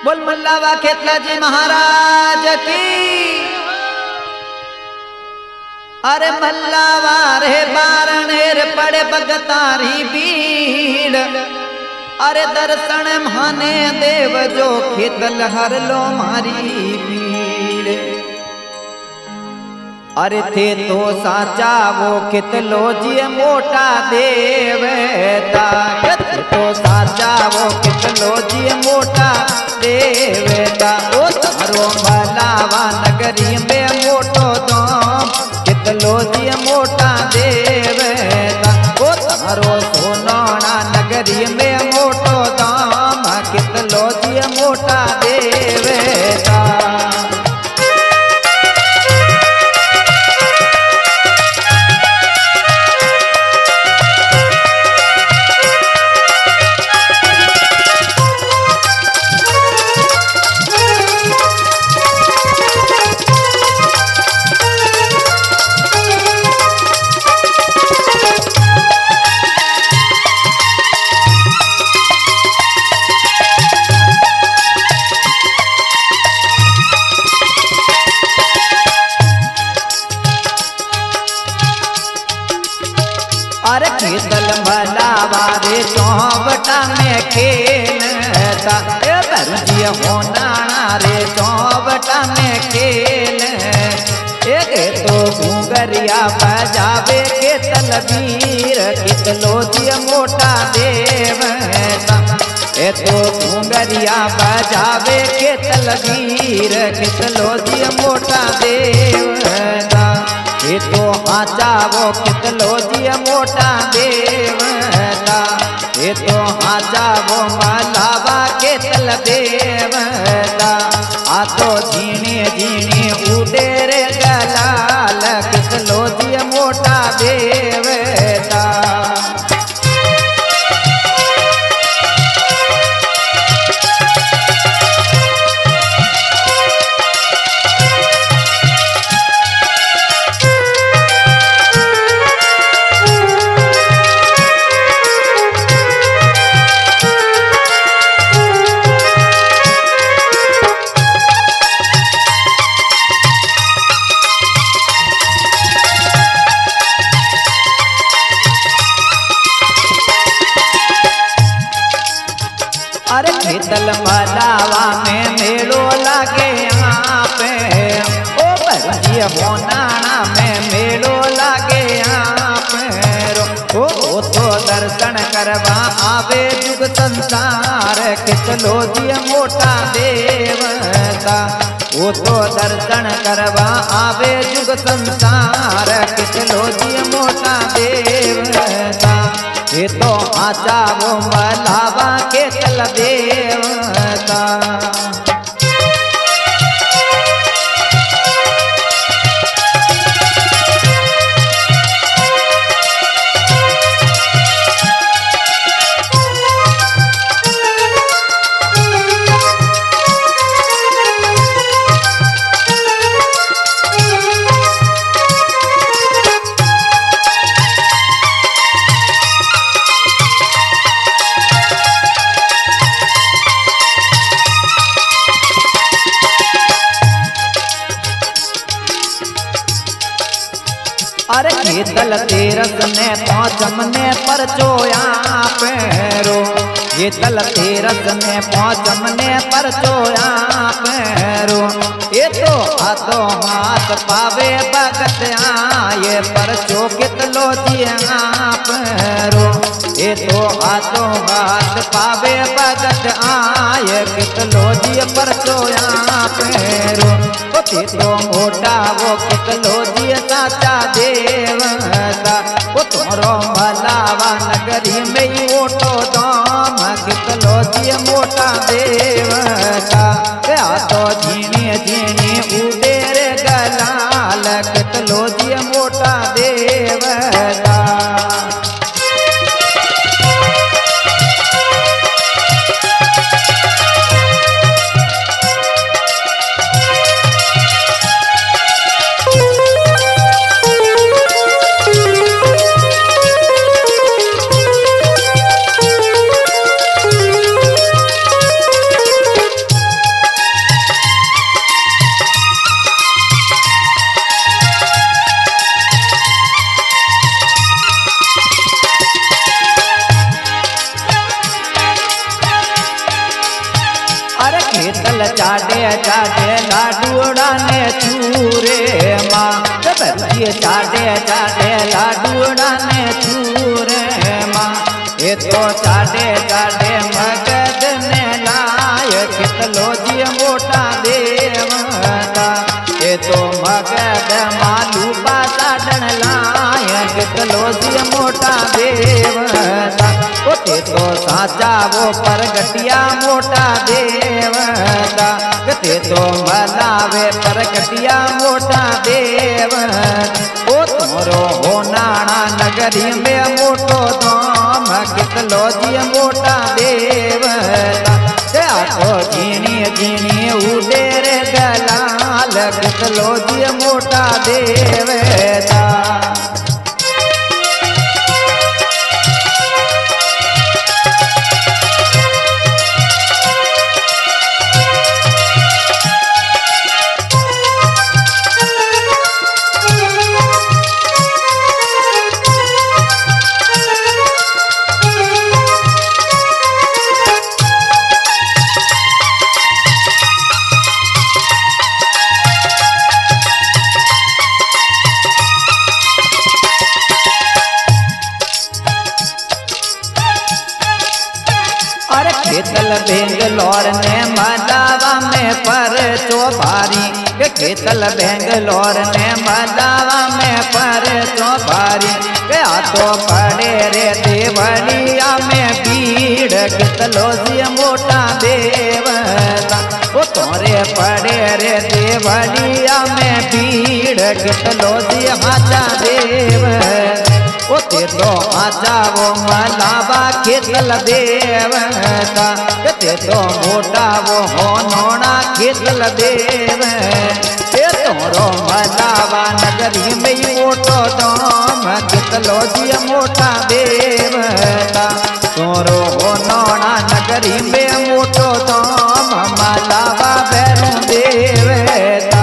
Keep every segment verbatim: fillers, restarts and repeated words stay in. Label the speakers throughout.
Speaker 1: बोल मल्लावा खेतला जी महाराज की। अरे मल्लावा रे बारणेर पड़े भगतारी भीड़। अरे दर्शन माने देव जो खेतल हर लो मारी भीड़। अरे थे तो साचा वो कितलो जी मोटा देवता। तो साचा वो कितलो जी मोटा देवता। ओ तारो भलावा नगरी में मोटो दाम कितलो जी मोटा देवता। ओ तारो सोनाना नगरी में मोटो दाम कितलो जी मोटा देवता। अरे खेतल भलावा रे चौबटा में खेलता। ए बरजी होनाना रे चौबटा में खेल। एक तो घूंगरिया बजावे के तलबीर कितलो जी मोटा देवता। ए तो घूंगरिया बजावे के तलबीर कितलो जी मोटा देवता। ये तो आचा वो कितलो जी मोटा देवता। ये तो आचा वो मलावा के तल देवता। आ तो झीणे झीणे उड़े रे गलाल कितलो जी मोटा देवता। अरे खेतल मलावा में मेलो लागे यहाँ पे। ओ बरजी होनाना में मेलो लागे यहाँ पे। ओ, ओ तो दर्शन करवा आवे जुग संसार कितलो जी मोटा देवता। ओ तो दर्शन करवा आवे जुग संसार कितलो जी मोटा देवता। ये तो आचा वो मलावा के तल देवता। अरे खेतल तेरस ने पाँचम ने परचोया पैरो। ये तल तेरस ने पाँचम ने परचोया पैरो। ये तो हाथों हाथ पावे भगत आए परचो कितलो जी पैरो। ये तो हाथों हाथ पावे भगत आए कितलो जी परचोया पैरो। ते तो मोटा वो कितलो जी साचा देवता। वो तोरो भलावा नगरी में मोटो दाम कितलो जी मोटा देवता। क्या तो झीणे झीणे उड़े रे गलाल कितलो जी मोटा देवता। केतल चाटे चाटे लाडूड़ा ने चूरे माँ भैरूजी चाटे चाटे लाडूड़ा ने चूरे माँ ये तो चाटे चाटे मगध ने लाय कितलो जी मोटा देवता ये तो मगध मालू पासाडन लाय कितलो जी मोटा देवता ते तो साचा वो परगटिया मोटा देवता ते तो मलावे परगटिया मोटा देवता ओ तोरो हो नाना नगरी में मोटो धाम कितलो जी मोटा देवता ते आको जीनी जीनी उडेर गलाल कितलो जी मोटा देवता। केतल बेंगलोर ने मदावा में पर चौबारी के केतल बेंगलोर ने मदावा में पर चौबारी के तो पड़े रे देवलिया में भीड़ कितलो जी मोटा देवता वो तोरे पड़े रे देवलिया में भीड़ कितलो जी हाचा देवता ओ ते तो आजा वो मलावा केतल देवता ते तो मोटा वो हो नोना केतल देव ते तोरो मलावा नगरी में मोटो दाम केतलो जी मोटा देवता तोरो हो नोना नगरी में मोटो दाम मलावा भैरू देवता।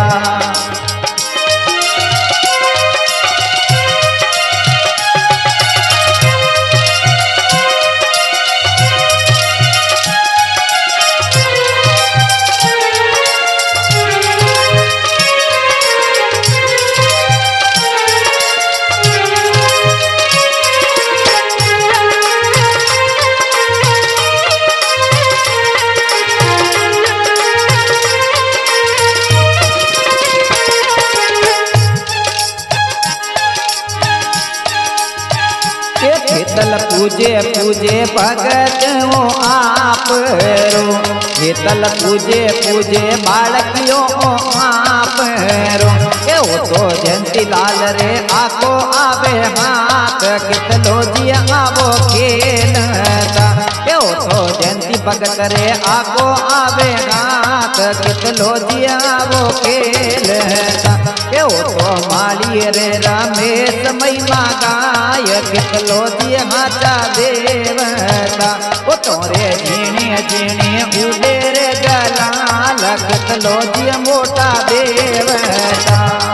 Speaker 1: केतल पूजे पूजे भगत हो आप रो केतल पूजे पूजे बालकियों आप रो के हो तो जयंती लाल रे आको आवे हाथ कितलो जी आवो खेलता के हो तो जयंती भगत रे आको आवे हाथ कितलो जी आवो खेलता के हो तो माली रे रमेश महिमा गाय कितलो जी हाचा देवता वो तोरे झीणी झीणी उडेर गलाल कितलो जी मोटा देवता।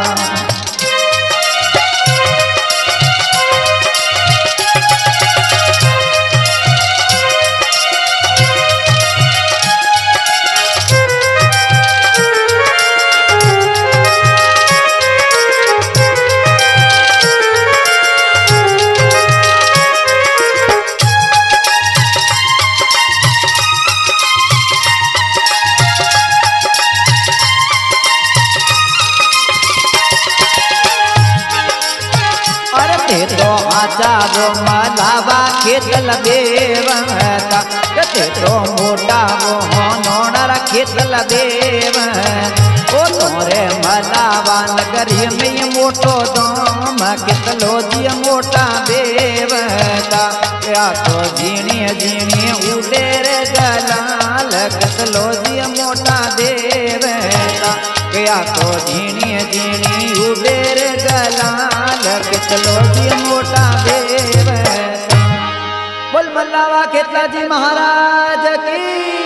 Speaker 1: तो आजा वो मलावा केतल देवता ते तो मोटा वो नोनर केतल देवता ओ तोरे मलावा नगरी में मोटो दाम कितलो जी मोटा देवता या तो झीणी झीणी उडेर गलाल कितलो जी मोटा देवता या तो झीणी झीणी उडेर गलाल कितलो जी मोटा देवता। बोल मल्लावा केतला जी महाराज की।